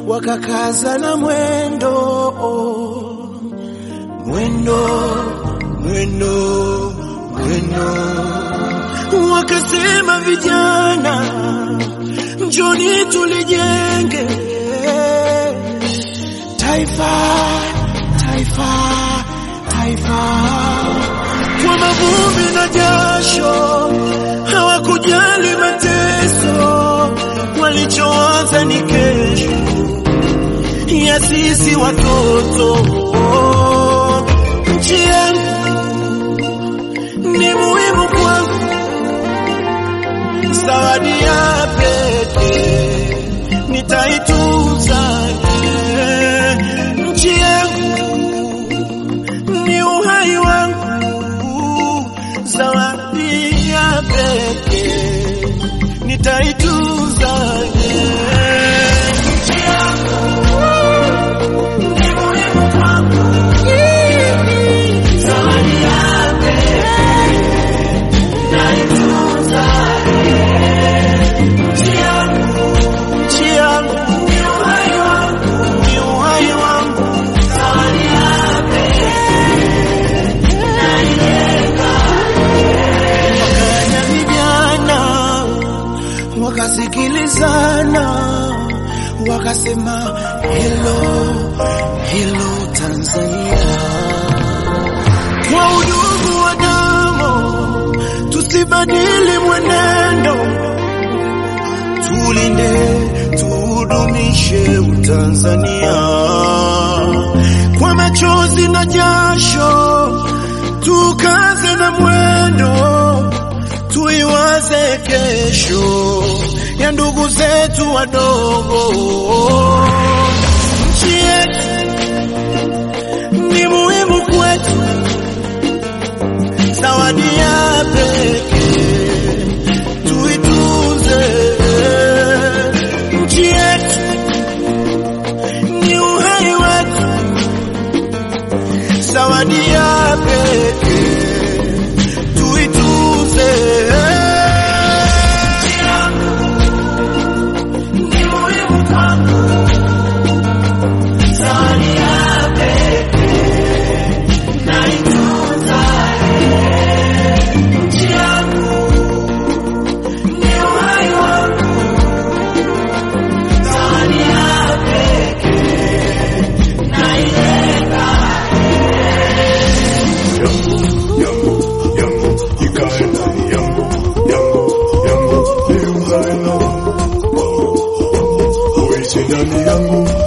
wakakaza na mwendo, mwendo, mwendo, mwendo. Wakasema vijana, njoni tulijenge taifa, taifa, taifa. Kwa mavumbi na jasho, hawakujali mateso, walichowaza ni kesho ya sisi watoto. Nchi yangu ni muhimu kwangu, zawadi ya pekee nitaitunza. Nchi yangu ni uhai wangu, zawadi ya pekee nitaitunza. Nchi yangu ni muhimu kwangu, zawadi ya pekee nitaitunza. Nchi yangu ni uhai wangu, ni uhai wangu, zawadi ya pekee naijenga. Wakanya vijana wakasikilizana, wakasema hello, hello Tanzania. Kwa udugu wa damu tusibadili mwenendo, tulinde tudumishe Utanzania. Kwa machozi na jasho tukaze na mwendo, tuiwaze kesho ya ndugu zetu wadogo. Nchi yetu ni muhimu kwetu, zawadi ya pekee tuitunze. Nchi yetu ni uhai wetu, zawadi ya pekee tuitunze. Nchi yangu ni muhimu kwangu, zawadi ya pekee naitunza. Nchi yangu ni uhai wangu, zawadi ya pekee naijenga. Ikae ndani yangu, ni uhai wangu, uishi ndani yangu.